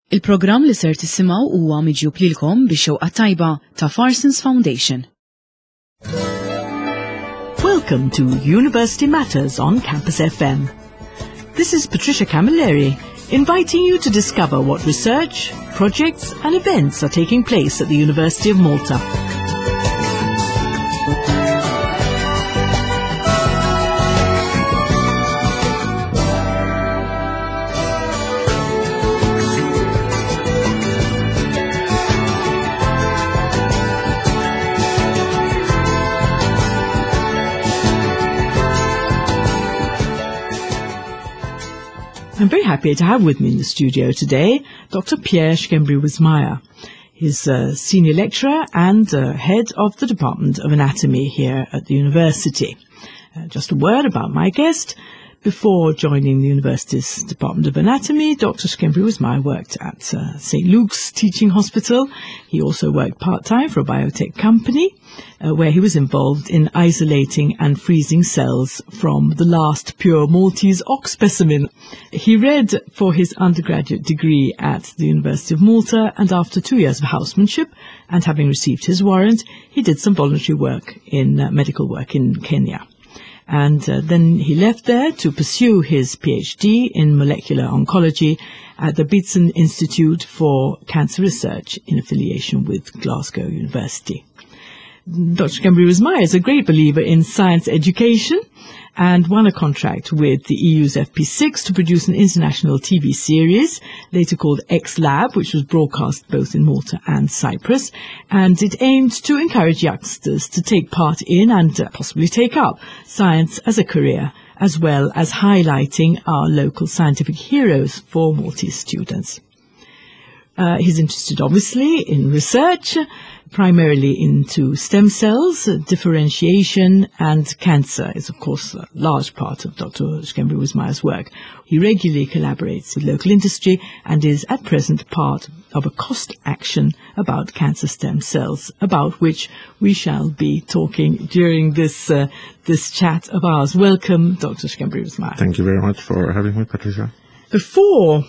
Il-programm li ser tisimgħu huwa miġjub lilkom bix-xewqa tajba ta' Farsons Foundation. Welcome to University Matters on Campus FM. This is Patricia Camilleri, inviting you to discover what research, projects and events are taking place at the University of Malta. I'm very happy to have with me in the studio today Dr. Pierre Schembri-Wismaier. He's a senior lecturer and head of the Department of Anatomy here at the university. Just a word about my guest. Before joining the university's Department of Anatomy, Dr. Schembri-Wismaier worked at St. Luke's Teaching Hospital. He also worked part-time for a biotech company, where he was involved in isolating and freezing cells from the last pure Maltese ox specimen. He read for his undergraduate degree at the University of Malta, and after 2 years of housemanship and having received his warrant, he did some voluntary work in medical work in Kenya. And then he left there to pursue his PhD in molecular oncology at the Beatson Institute for Cancer Research in affiliation with Glasgow University. Dr. Schembri-Wismaier is a great believer in science education and won a contract with the EU's FP6 to produce an international TV series, later called X-Lab, which was broadcast both in Malta and Cyprus. And it aimed to encourage youngsters to take part in and possibly take up science as a career, as well as highlighting our local scientific heroes for Maltese students. He's interested, obviously, in research, primarily into stem cells, differentiation, and cancer is, of course, a large part of Dr. Schembri-Wismaier's work. He regularly collaborates with local industry and is at present part of a cost action about cancer stem cells, about which we shall be talking during this chat of ours. Welcome, Dr. Schembri-Wismaier. Thank you very much for having me, Patricia. Before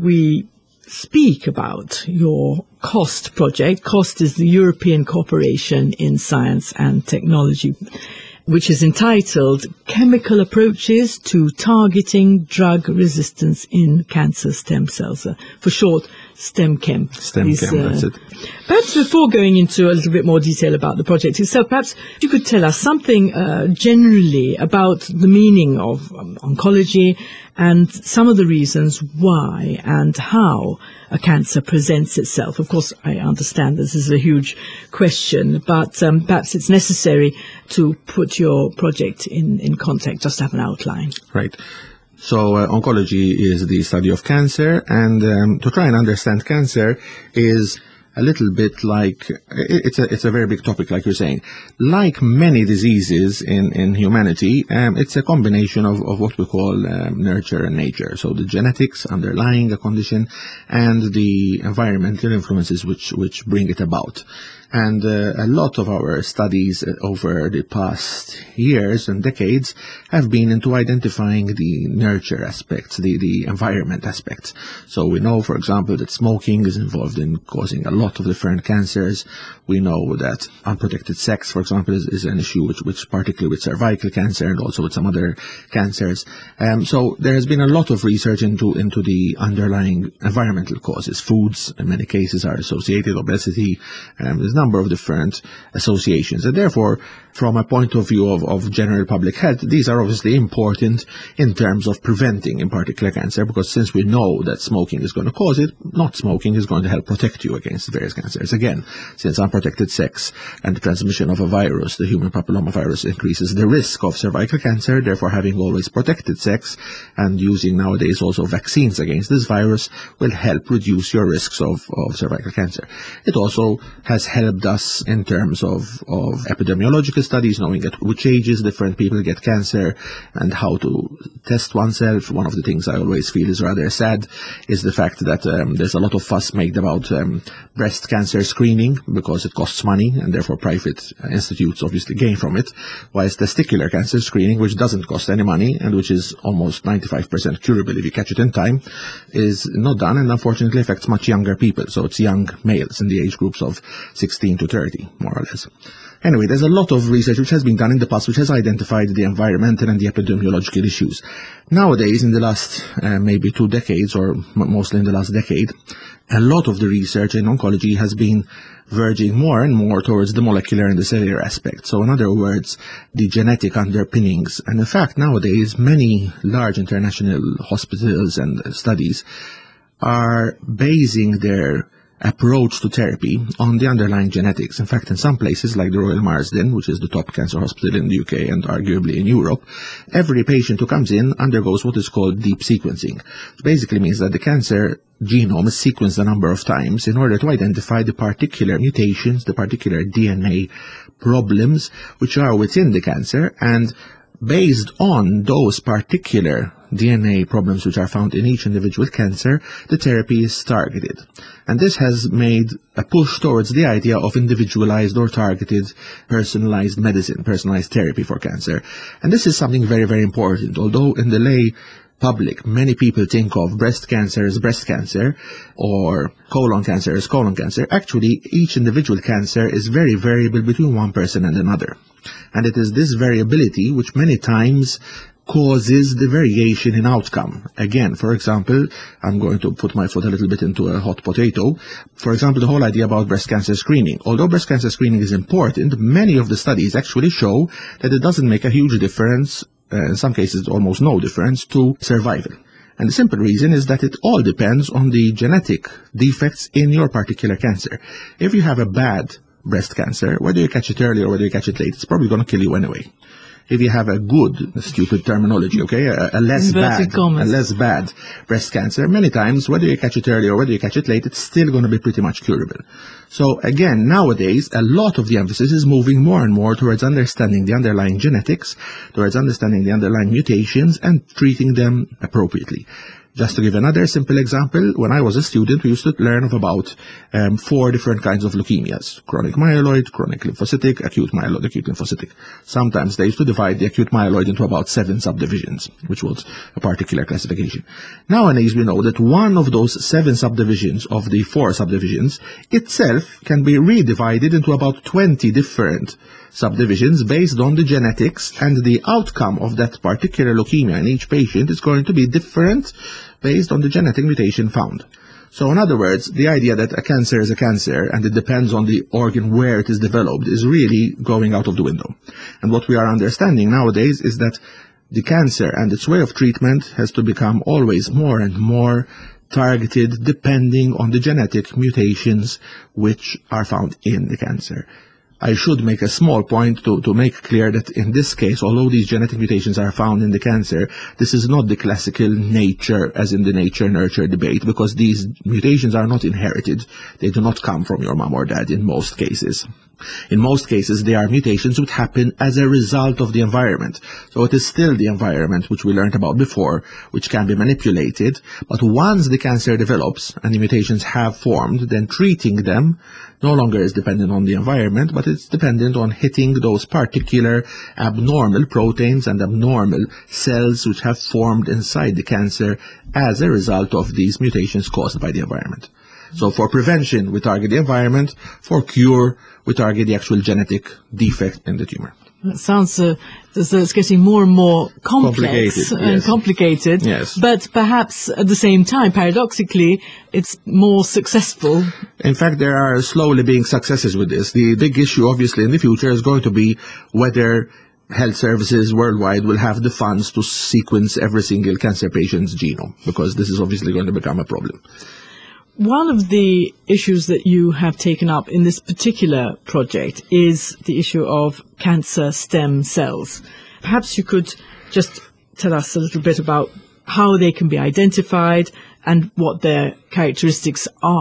we speak about your COST project. COST is the European Cooperation in Science and Technology, which is entitled Chemical Approaches to Targeting Drug Resistance in Cancer Stem Cells. For short, STEMChem. STEMChem, that's it. Perhaps before going into a little bit more detail about the project itself, perhaps you could tell us something generally about the meaning of oncology and some of the reasons why and how a cancer presents itself. Of course, I understand this is a huge question, but perhaps it's necessary to put your project in context, just to have an outline. Right. So oncology is the study of cancer, and to try and understand cancer is a little bit like, it's a very big topic, like you're saying. Like many diseases in humanity, it's a combination of what we call nurture and nature. So the genetics underlying a condition and the environmental influences which bring it about. And a lot of our studies over the past years and decades have been into identifying the nurture aspects, the environment aspects. So we know, for example, that smoking is involved in causing a lot of different cancers. We know that unprotected sex, for example, is an issue which particularly with cervical cancer and also with some other cancers. So there has been a lot of research into the underlying environmental causes. Foods, in many cases, are associated, obesity, there's a number of different associations. And therefore, from a point of view of general public health, these are obviously important in terms of preventing, in particular, cancer, because since we know that smoking is going to cause it, not smoking is going to help protect you against various cancers. Again, since unprotected sex and the transmission of a virus, the human papillomavirus, increases the risk of cervical cancer, therefore having always protected sex and using nowadays also vaccines against this virus will help reduce your risks of cervical cancer. It also has helped helped us in terms of epidemiological studies, knowing at which ages different people get cancer and how to test oneself. One of the things I always feel is rather sad is the fact that there's a lot of fuss made about breast cancer screening because it costs money and therefore private institutes obviously gain from it, whilst testicular cancer screening, which doesn't cost any money and which is almost 95% curable if you catch it in time, is not done and unfortunately affects much younger people. So it's young males in the age groups of 16 to 30, more or less. Anyway, there's a lot of research which has been done in the past which has identified the environmental and the epidemiological issues. Nowadays, in the last maybe 2 decades, or mostly in the last decade, a lot of the research in oncology has been verging more and more towards the molecular and the cellular aspect. So in other words, the genetic underpinnings. And in fact, nowadays, many large international hospitals and studies are basing their approach to therapy on the underlying genetics. In fact, in some places like the Royal Marsden, which is the top cancer hospital in the UK and arguably in Europe, every patient who comes in undergoes what is called deep sequencing. It basically means that the cancer genome is sequenced a number of times in order to identify the particular mutations, the particular DNA problems which are within the cancer, and based on those particular DNA problems which are found in each individual cancer, the therapy is targeted. And this has made a push towards the idea of individualized or targeted personalized medicine, personalized therapy for cancer. And this is something very, very important. Although in the lay public, many people think of breast cancer as breast cancer or colon cancer as colon cancer. Actually, each individual cancer is very variable between one person and another. And it is this variability which many times causes the variation in outcome. Again, for example, I'm going to put my foot a little bit into a hot potato. For example, the whole idea about breast cancer screening. Although breast cancer screening is important, many of the studies actually show that it doesn't make a huge difference, in some cases almost no difference, to survival. And the simple reason is that it all depends on the genetic defects in your particular cancer. If you have a bad breast cancer, whether you catch it early or whether you catch it late, it's probably going to kill you anyway. If you have a good, stupid terminology, okay, a less bad breast cancer, many times, whether you catch it early or whether you catch it late, it's still going to be pretty much curable. So again, nowadays, a lot of the emphasis is moving more and more towards understanding the underlying genetics, towards understanding the underlying mutations and treating them appropriately. Just to give another simple example, when I was a student, we used to learn of about 4 different kinds of leukemias: chronic myeloid, chronic lymphocytic, acute myeloid, acute lymphocytic. Sometimes they used to divide the acute myeloid into about 7 subdivisions, which was a particular classification. Nowadays, we know that one of those 7 subdivisions of the 4 subdivisions itself can be redivided into about 20 different subdivisions based on the genetics, and the outcome of that particular leukemia in each patient is going to be different based on the genetic mutation found. So in other words, the idea that a cancer is a cancer and it depends on the organ where it is developed is really going out of the window. And what we are understanding nowadays is that the cancer and its way of treatment has to become always more and more targeted depending on the genetic mutations which are found in the cancer. I should make a small point to make clear that in this case, although these genetic mutations are found in the cancer, this is not the classical nature, as in the nature-nurture debate, because these mutations are not inherited. They do not come from your mom or dad in most cases. In most cases, they are mutations which happen as a result of the environment. So it is still the environment, which we learned about before, which can be manipulated. But once the cancer develops and the mutations have formed, then treating them no longer is dependent on the environment, but it's dependent on hitting those particular abnormal proteins and abnormal cells which have formed inside the cancer as a result of these mutations caused by the environment. So for prevention, we target the environment. For cure, we target the actual genetic defect in the tumor. That sounds as though it's getting more and more complex and complicated. Yes. But perhaps at the same time, paradoxically, it's more successful. In fact, there are slowly being successes with this. The big issue, obviously, in the future is going to be whether health services worldwide will have the funds to sequence every single cancer patient's genome, because this is obviously going to become a problem. One of the issues that you have taken up in this particular project is the issue of cancer stem cells. Perhaps you could just tell us a little bit about how they can be identified and what their characteristics are.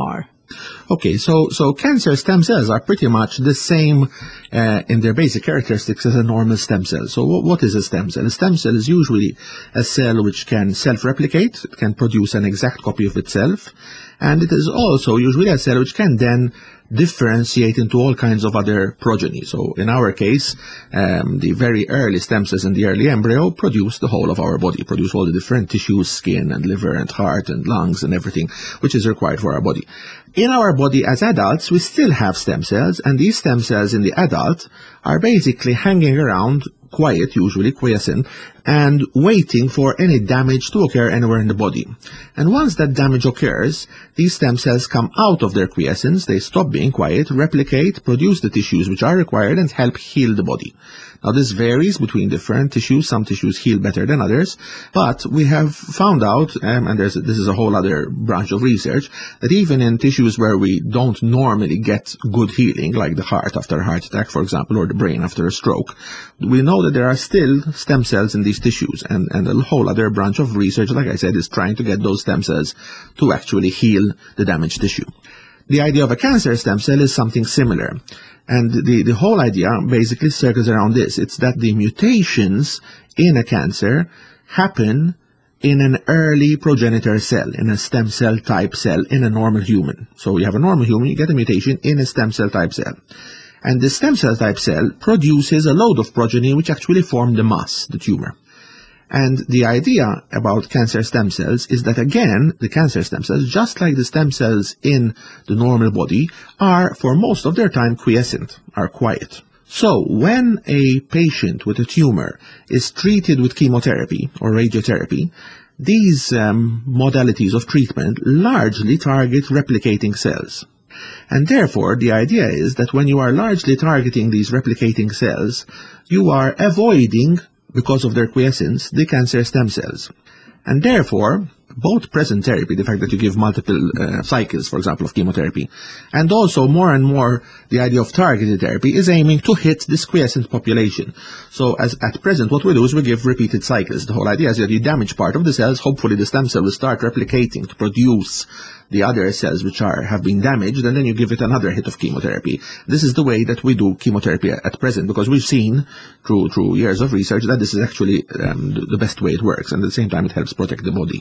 Okay, so cancer stem cells are pretty much the same in their basic characteristics as a normal stem cell. So what is a stem cell? A stem cell is usually a cell which can self-replicate, it can produce an exact copy of itself, and it is also usually a cell which can then differentiate into all kinds of other progeny. So in our case, the very early stem cells in the early embryo produce the whole of our body, produce all the different tissues, skin and liver and heart and lungs and everything which is required for our body. In our body as adults, we still have stem cells, and these stem cells in the adult are basically hanging around quiet, usually quiescent, and waiting for any damage to occur anywhere in the body. And once that damage occurs, these stem cells come out of their quiescence, they stop being quiet, replicate, produce the tissues which are required, and help heal the body. Now this varies between different tissues. Some tissues heal better than others, but we have found out, and this is a whole other branch of research, that even in tissues where we don't normally get good healing, like the heart after a heart attack, for example, or the brain after a stroke, we know that there are still stem cells in these tissues, and a whole other branch of research, like I said, is trying to get those stem cells to actually heal the damaged tissue. The idea of a cancer stem cell is something similar. And the whole idea basically circles around this. It's that the mutations in a cancer happen in an early progenitor cell, in a stem cell type cell in a normal human. So you have a normal human, you get a mutation in a stem cell type cell. And the stem cell type cell produces a load of progeny which actually form the mass, the tumor. And the idea about cancer stem cells is that, again, the cancer stem cells, just like the stem cells in the normal body, are for most of their time quiescent, are quiet. So when a patient with a tumor is treated with chemotherapy or radiotherapy, these modalities of treatment largely target replicating cells. And therefore, the idea is that when you are largely targeting these replicating cells, you are avoiding, because of their quiescence, the cancer stem cells. And therefore, both present therapy, the fact that you give multiple cycles, for example, of chemotherapy, and also more and more the idea of targeted therapy is aiming to hit this quiescent population. So at present, what we do is we give repeated cycles. The whole idea is that you damage part of the cells, hopefully the stem cell will start replicating to produce the other cells which have been damaged, and then you give it another hit of chemotherapy. This is the way that we do chemotherapy at present, because we've seen through years of research that this is actually the best way it works, and at the same time it helps protect the body.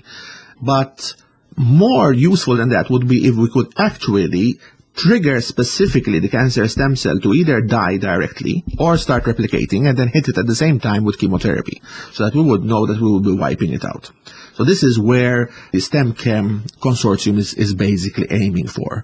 But more useful than that would be if we could actually trigger specifically the cancer stem cell to either die directly or start replicating and then hit it at the same time with chemotherapy, so that we would know that we will be wiping it out. So this is where the STEMChem consortium is basically aiming for.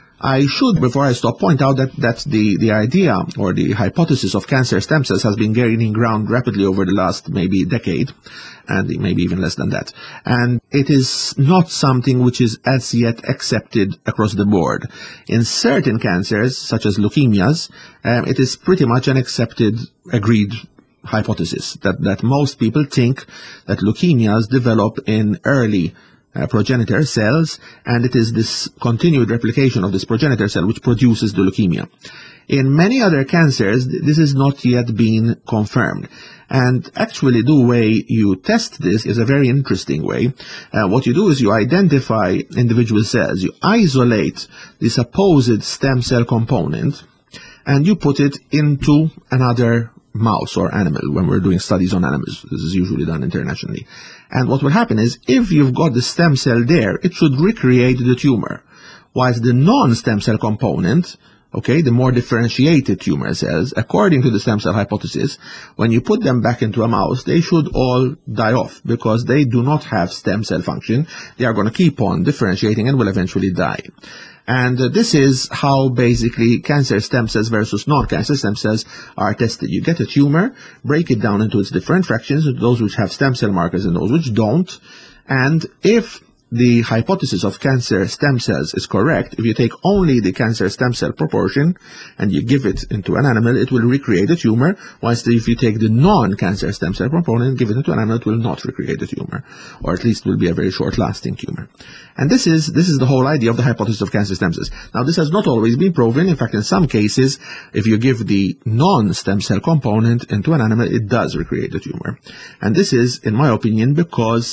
I should, before I stop, point out that the idea or the hypothesis of cancer stem cells has been gaining ground rapidly over the last maybe decade, and maybe even less than that. And it is not something which is as yet accepted across the board. In certain cancers, such as leukemias, it is pretty much an accepted, agreed hypothesis that most people think that leukemias develop in early progenitor cells, and it is this continued replication of this progenitor cell which produces the leukemia. In many other cancers, this is not yet been confirmed. And actually, the way you test this is a very interesting way. What you do is you identify individual cells, you isolate the supposed stem cell component, and you put it into another mouse or animal when we're doing studies on animals. This is usually done internationally. And what will happen is, if you've got the stem cell there, it should recreate the tumor. Whilst the non-stem cell component, okay, the more differentiated tumor cells, according to the stem cell hypothesis, when you put them back into a mouse, they should all die off because they do not have stem cell function. They are going to keep on differentiating and will eventually die. And this is how basically cancer stem cells versus non-cancer stem cells are tested. You get a tumor, break it down into its different fractions, those which have stem cell markers and those which don't. And if the hypothesis of cancer stem cells is correct, if you take only the cancer stem cell proportion and you give it into an animal, it will recreate the tumor, whilst if you take the non-cancer stem cell component and give it into an animal, it will not recreate the tumor, or at least will be a very short-lasting tumor. And this is the whole idea of the hypothesis of cancer stem cells. Now, this has not always been proven. In fact, in some cases, if you give the non-stem cell component into an animal, it does recreate the tumor. And this is, in my opinion, because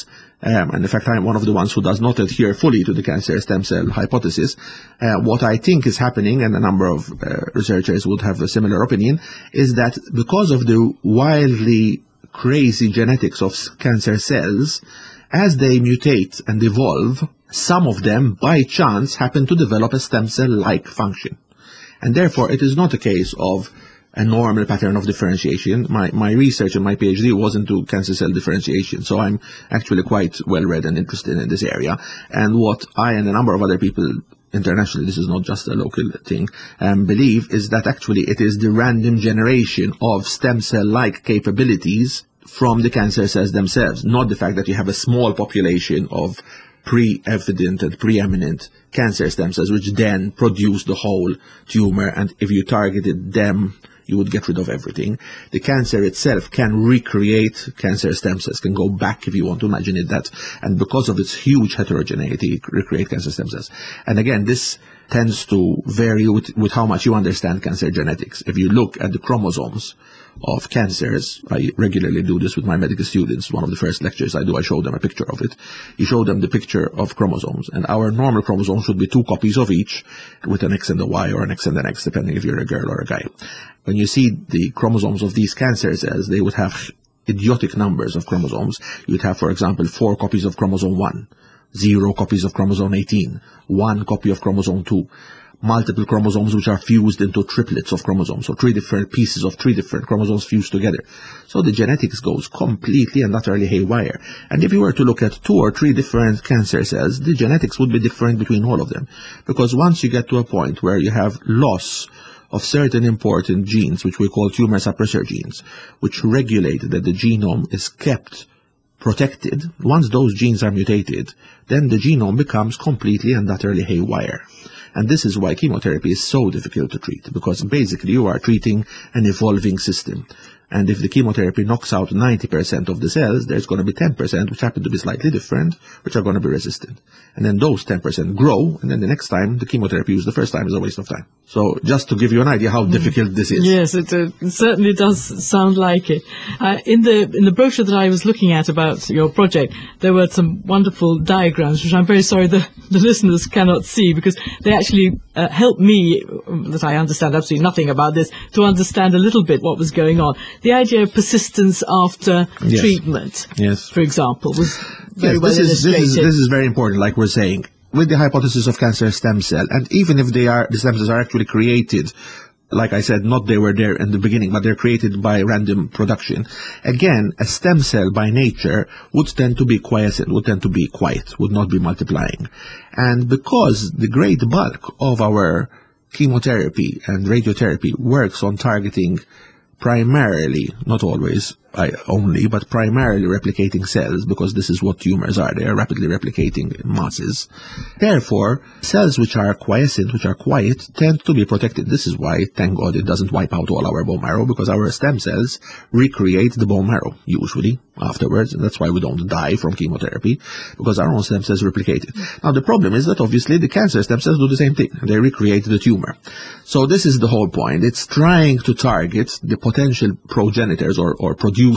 and in fact I'm one of the ones who does not adhere fully to the cancer stem cell hypothesis. What I think is happening, and a number of researchers would have a similar opinion, is that because of the wildly crazy genetics of cancer cells, as they mutate and evolve, some of them by chance happen to develop a stem cell-like function. And therefore it is not a case of a normal pattern of differentiation. My research and my PhD was into cancer cell differentiation, so I'm actually quite well read and interested in this area. And what I and a number of other people internationally, this is not just a local thing, believe is that actually it is the random generation of stem cell-like capabilities from the cancer cells themselves, not the fact that you have a small population of pre-evident and preeminent cancer stem cells which then produce the whole tumor, and if you targeted them you would get rid of everything. The cancer itself can recreate cancer stem cells, can go back, if you want to imagine it that, and because of its huge heterogeneity, recreate cancer stem cells. And again, this tends to vary with how much you understand cancer genetics. If you look at the chromosomes of cancers, I regularly do this with my medical students. One of the first lectures I do, I show them a picture of it. You show them the picture of chromosomes, and our normal chromosome should be 2 copies of each, with an X and a Y or an X and an X, depending if you're a girl or a guy. When you see the chromosomes of these cancer cells, they would have idiotic numbers of chromosomes. You would have, for example, 4 copies of chromosome 1, 0 copies of chromosome 18, 1 copy of chromosome 2, multiple chromosomes which are fused into triplets of chromosomes, so 3 different pieces of 3 different chromosomes fused together. So the genetics goes completely and utterly haywire. And if you were to look at 2 or 3 different cancer cells, the genetics would be different between all of them. Because once you get to a point where you have loss of certain important genes, which we call tumor suppressor genes, which regulate that the genome is kept protected, once those genes are mutated, then the genome becomes completely and utterly haywire. And this is why chemotherapy is so difficult to treat, because basically you are treating an evolving system. And if the chemotherapy knocks out 90% of the cells, there's going to be 10% which happen to be slightly different, which are going to be resistant. And then those 10% grow, and then the next time the chemotherapy used the first time is a waste of time. So just to give you an idea how difficult this is. Yes, it certainly does sound like it. In the brochure that I was looking at about your project, there were some wonderful diagrams, which I'm very sorry the listeners cannot see, because they actually help me, that I understand absolutely nothing about this, to understand a little bit what was going on. The idea of persistence after treatment, for example, was very well illustrated. This is very important, like we're saying. With the hypothesis of cancer stem cell, and even if the stem cells are actually created, like I said, not they were there in the beginning, but they're created by random production. Again, a stem cell by nature would tend to be quiescent, would tend to be quiet, would not be multiplying. And because the great bulk of our chemotherapy and radiotherapy works on targeting primarily, not always only, but primarily replicating cells, because this is what tumors are. They are rapidly replicating masses. Therefore, cells which are quiescent, which are quiet, tend to be protected. This is why, thank God, it doesn't wipe out all our bone marrow, because our stem cells recreate the bone marrow, usually, afterwards. And that's why we don't die from chemotherapy, because our own stem cells replicate it. Now, the problem is that obviously the cancer stem cells do the same thing. They recreate the tumor. So this is the whole point. It's trying to target the potential progenitors or producers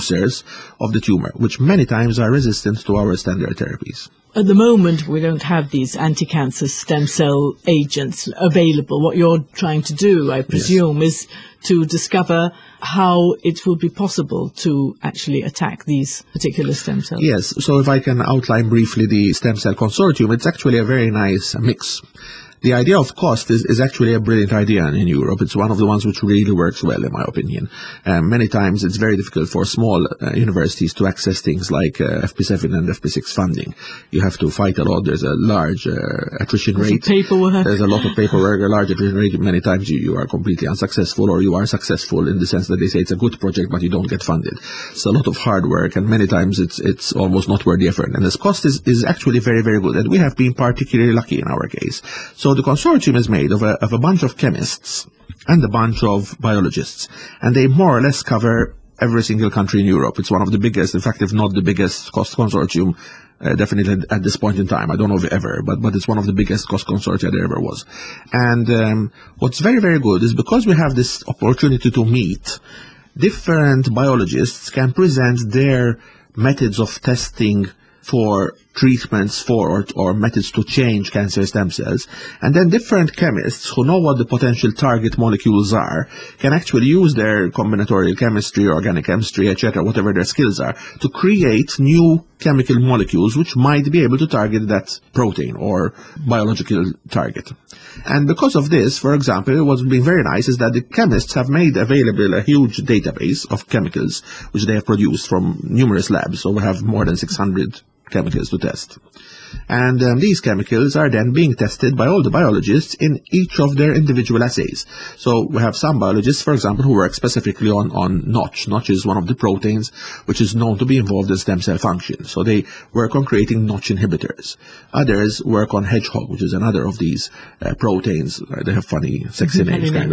of the tumor, which many times are resistant to our standard therapies. At the moment, we don't have these anti-cancer stem cell agents available. What you're trying to do, I presume, is to discover how it will be possible to actually attack these particular stem cells. Yes, so if I can outline briefly the stem cell consortium, it's actually a very nice mix. The idea of cost is actually a brilliant idea in Europe. It's one of the ones which really works well, in my opinion. Many times it's very difficult for small universities to access things like FP7 and FP6 funding. You have to fight a lot. There's a large attrition rate. There's a lot of paperwork, a large attrition rate. Many times you are completely unsuccessful, or you are successful in the sense that they say it's a good project, but you don't get funded. It's a lot of hard work, and many times it's almost not worth the effort. And this cost is actually very, very good. And we have been particularly lucky in our case. So the consortium is made of a bunch of chemists and a bunch of biologists, and they more or less cover every single country in Europe. It's one of the biggest, in fact, if not the biggest cost consortium, definitely at this point in time. I don't know if ever, but it's one of the biggest cost consortia there ever was. And what's very, very good is because we have this opportunity to meet, different biologists can present their methods of testing for treatments for or methods to change cancer stem cells. And then different chemists who know what the potential target molecules are can actually use their combinatorial chemistry, organic chemistry, etc., whatever their skills are, to create new chemical molecules which might be able to target that protein or biological target. And because of this, for example, what's been very nice is that the chemists have made available a huge database of chemicals which they have produced from numerous labs. So we have more than 600 chemicals to test. And these chemicals are then being tested by all the biologists in each of their individual assays. So we have some biologists, for example, who work specifically on Notch. Notch is one of the proteins which is known to be involved in stem cell function. So they work on creating Notch inhibitors. Others work on Hedgehog, which is another of these proteins. They have funny, sexy names, kind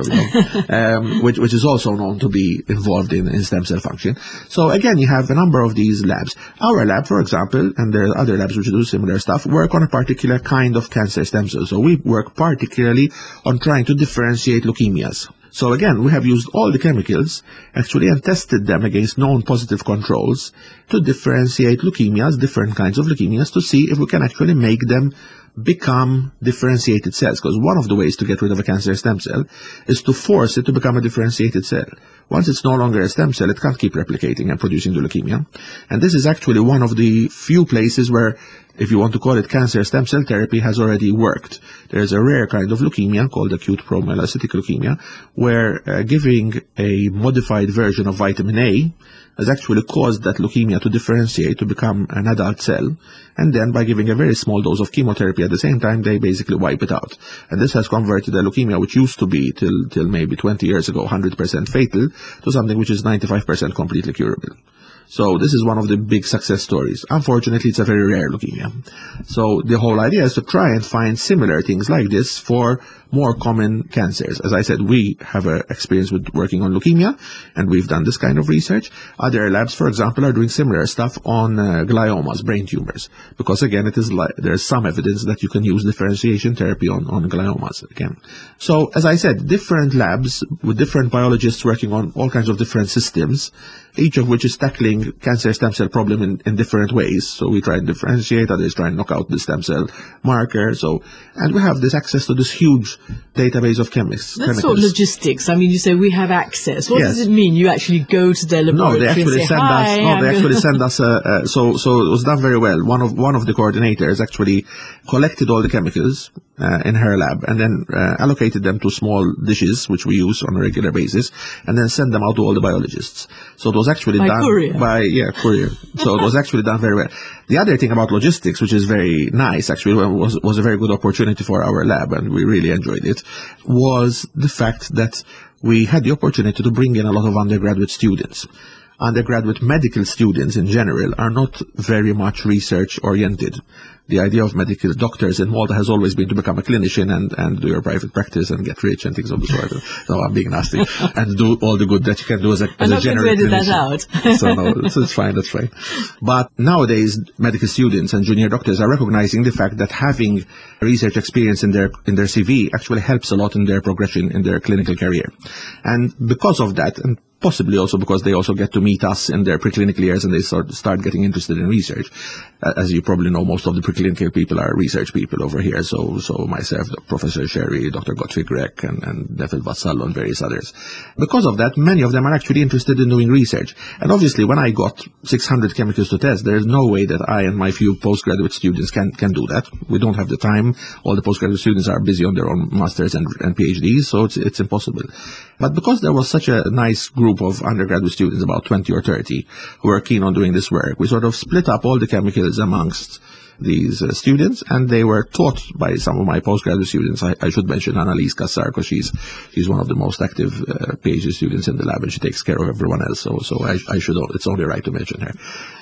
of, which is also known to be involved in stem cell function. So again, you have a number of these labs. Our lab, for example, and there are other labs which do similar stuff, work on a particular kind of cancer stem cells. So we work particularly on trying to differentiate leukemias. So again, we have used all the chemicals actually and tested them against known positive controls to differentiate leukemias, different kinds of leukemias, to see if we can actually make them become differentiated cells. Because one of the ways to get rid of a cancer stem cell is to force it to become a differentiated cell. Once it's no longer a stem cell, it can't keep replicating and producing the leukemia. And this is actually one of the few places where, if you want to call it cancer stem cell therapy, has already worked. There's a rare kind of leukemia called acute promyelocytic leukemia, where giving a modified version of vitamin A has actually caused that leukemia to differentiate to become an adult cell. And then by giving a very small dose of chemotherapy at the same time, they basically wipe it out. And this has converted a leukemia which used to be, till maybe 20 years ago, 100% fatal, to something which is 95% completely curable. So this is one of the big success stories. Unfortunately, it's a very rare leukemia. So the whole idea is to try and find similar things like this for more common cancers. As I said, we have experience with working on leukemia, and we've done this kind of research. Other labs, for example, are doing similar stuff on gliomas, brain tumors, because again, there's some evidence that you can use differentiation therapy on gliomas again. So as I said, different labs with different biologists working on all kinds of different systems, each of which is tackling cancer stem cell problem in different ways. So we try and differentiate, others try and knock out the stem cell marker. And we have this access to this huge database of chemists. That's sort of logistics. I mean, you say we have access. What does it mean? You actually go to their laboratory? No, they actually send us. No, they actually send us. So it was done very well. One of the coordinators actually collected all the chemicals in her lab and then allocated them to small dishes which we use on a regular basis, and then send them out to all the biologists. So it was actually done courier. Courier. So it was actually done very well. The other thing about logistics, which is very nice, actually was a very good opportunity for our lab, and we really enjoyed it, was the fact that we had the opportunity to bring in a lot of undergraduate students. Undergraduate medical students in general are not very much research oriented. The idea of medical doctors in Malta has always been to become a clinician and do your private practice and get rich and things of the sort. No, I'm being nasty. And do all the good that you can do as a general clinician. That out. So it's fine, that's fine. But nowadays, medical students and junior doctors are recognizing the fact that having research experience in their CV actually helps a lot in their progression in their clinical career. And because of that, and possibly also because they also get to meet us in their preclinical years and they start getting interested in research. As you probably know, most of the preclinical people are research people over here. So myself, Professor Sherry, Dr. Gottfried Grech, and Neville Vassallo, and various others. Because of that, many of them are actually interested in doing research. And obviously, when I got 600 chemicals to test, there is no way that I and my few postgraduate students can do that. We don't have the time. All the postgraduate students are busy on their own masters and PhDs, so it's impossible. But because there was such a nice group of undergraduate students, about 20 or 30, who were keen on doing this work, we sort of split up all the chemicals amongst these students, and they were taught by some of my postgraduate students. I should mention Annalise Kassar, because she's one of the most active PhD students in the lab, and she takes care of everyone else. So I should. It's only right to mention her.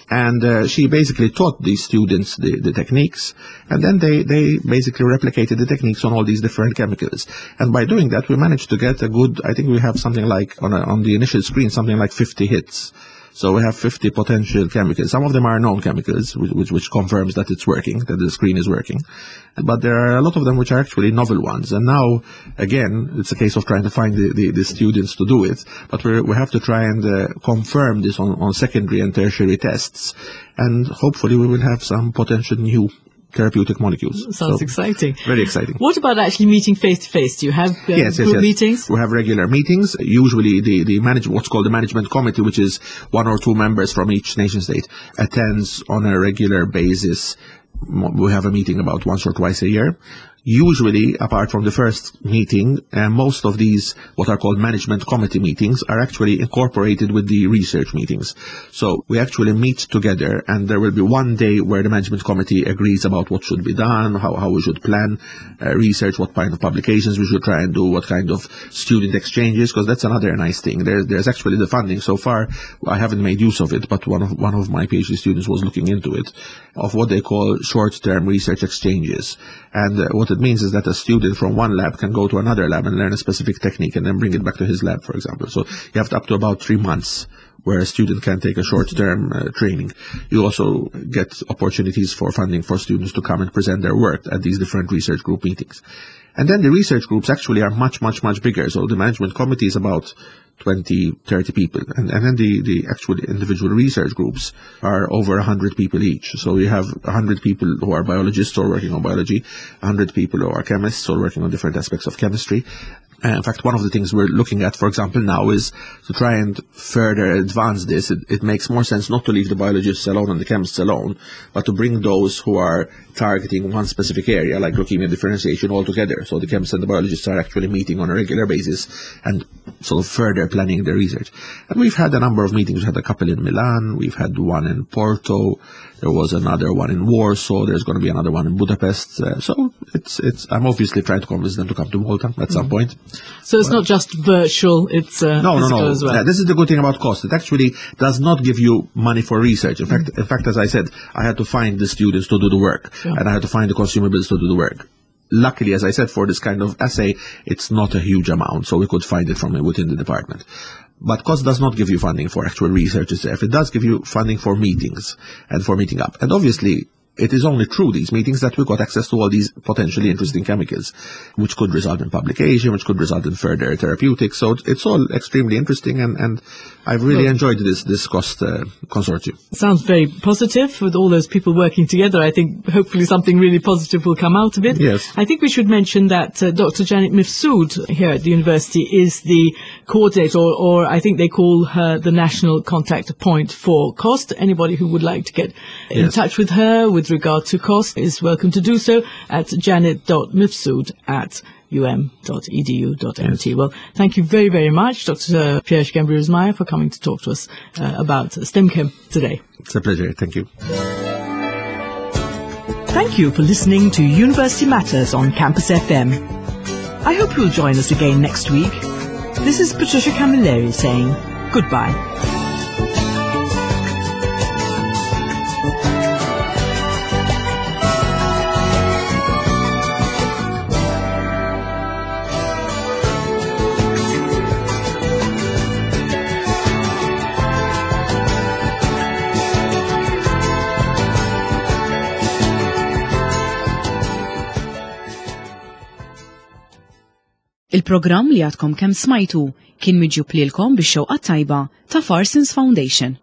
And she basically taught these students the techniques, and then they basically replicated the techniques on all these different chemicals. And by doing that, we managed to get a good. I think we have something like on the initial screen, something like 50 hits. So we have 50 potential chemicals. Some of them are known chemicals, which confirms that it's working, that the screen is working. But there are a lot of them which are actually novel ones. And now, again, it's a case of trying to find the students to do it. But we have to try and confirm this on secondary and tertiary tests. And hopefully we will have some potential new therapeutic molecules. Sounds exciting. Very exciting. What about actually meeting face-to-face? Do you have yes. meetings? We have regular meetings. Usually the what's called the management committee, which is 1 or 2 members from each nation state, attends on a regular basis. We have a meeting about once or twice a year. Usually, apart from the first meeting, most of these, what are called management committee meetings, are actually incorporated with the research meetings. So we actually meet together, and there will be one day where the management committee agrees about what should be done, how we should plan research, what kind of publications we should try and do, what kind of student exchanges, because that's another nice thing. There's actually the funding. So far, I haven't made use of it, but one of my PhD students was looking into it, of what they call short-term research exchanges. And what it means is that a student from one lab can go to another lab and learn a specific technique and then bring it back to his lab, for example. So you have up to about 3 months where a student can take a short-term training. You also get opportunities for funding for students to come and present their work at these different research group meetings. And then the research groups actually are much, much, much bigger. So the management committee is about 20, 30 people. And then the actual individual research groups are over 100 people each. So you have 100 people who are biologists or working on biology, 100 people who are chemists or working on different aspects of chemistry. In fact, one of the things we're looking at, for example, now is to try and further advance this. It makes more sense not to leave the biologists alone and the chemists alone, but to bring those who are targeting one specific area, like leukemia differentiation, all together. So the chemists and the biologists are actually meeting on a regular basis and sort of further planning their research. And we've had a number of meetings. We had a couple in Milan. We've had one in Porto. There was another one in Warsaw. There's going to be another one in Budapest. So I'm obviously trying to convince them to come to Malta at some point. So it's not just virtual, it's physical as well. Yeah, this is the good thing about cost. It actually does not give you money for research. In fact, as I said, I had to find the students to do the work, and I had to find the consumables to do the work. Luckily, as I said, for this kind of assay, it's not a huge amount, so we could find it from within the department. But cost does not give you funding for actual research itself. It does give you funding for meetings and for meeting up. And obviously, it is only through these meetings that we got access to all these potentially interesting chemicals, which could result in publication, which could result in further therapeutics. So it's all extremely interesting, and I've really enjoyed this cost consortium. Sounds very positive with all those people working together. I think hopefully something really positive will come out of it. Yes. I think we should mention that Dr. Janet Mifsud here at the university is the coordinator, or I think they call her the national contact point for cost. Anybody who would like to get in touch with her with regard to cost is welcome to do so at janet.mifsud@um.edu.mt. Yes. Well, thank you very, very much, Dr. Pierre Schembri-Rosemeyer, for coming to talk to us about STEMchem today. It's a pleasure. Thank you. Thank you for listening to University Matters on Campus FM. I hope you'll join us again next week. This is Patricia Camilleri saying goodbye. Il-programm li għadkom kemm smajtu kien miġjub lilkom bix-xewqa tajba ta' Farsons Foundation.